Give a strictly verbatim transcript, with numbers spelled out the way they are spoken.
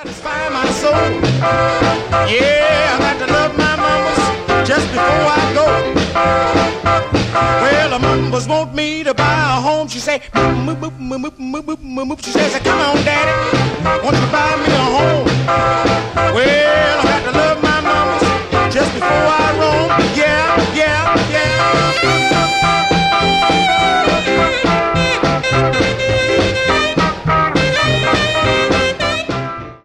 Satisfy my soul. Yeah, I got to love my mamas just before I go. Well, the mamas want me to buy a home. She say, moop, moop, moop, moop, moop, moop, moop. She says, come on, daddy, won't you buy me a home?